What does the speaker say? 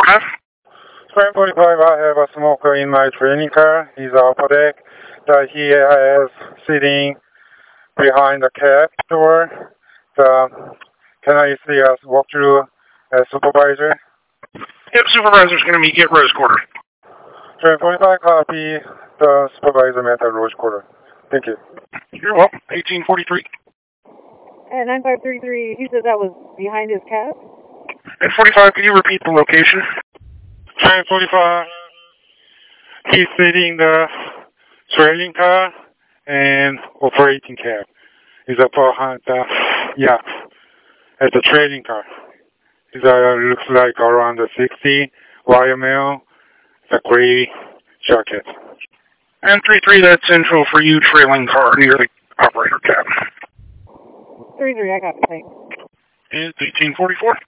have? 745, I have a smoker in my training car. He's upper deck. He is sitting behind the cab door. Can I see us walk through as supervisor? Yep, supervisor's going to meet you at Rose Quarter. 745, copy. The supervisor met at Rose Quarter. Thank you. You're welcome. 1843. At 9533, he said that was behind his cab? At 45, can you repeat the location? 745, he's sitting in the trailing car and operating cab. He's up behind the, at the trailing car. He's looks like around the 60, wire male, the gray jacket. And 33, that's info for you, trailing car near the operator cab. 33, I got it, thanks. It's 1844.